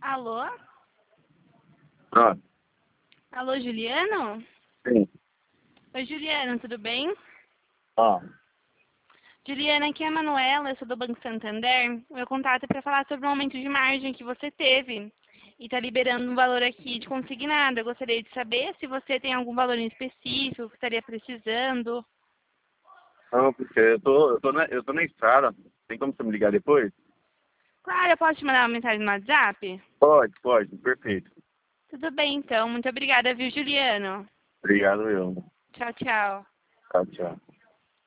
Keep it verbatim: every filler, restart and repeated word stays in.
Alô? Pronto. Alô, Juliano? Sim. Oi, Juliano, tudo bem? Ó. Juliana, aqui é a Manuela, eu sou do Banco Santander. O meu contato é para falar sobre o aumento de margem que você teve e está liberando um valor aqui de consignado. Eu gostaria de saber se você tem algum valor em específico que estaria precisando. Não, porque eu tô, eu tô na, eu tô na estrada. Tem como você me ligar depois? Claro, eu posso te mandar uma mensagem no WhatsApp? Pode, pode. Perfeito. Tudo bem, então. Muito obrigada, viu, Juliano? Obrigado, eu. Tchau, tchau. Tchau, tchau.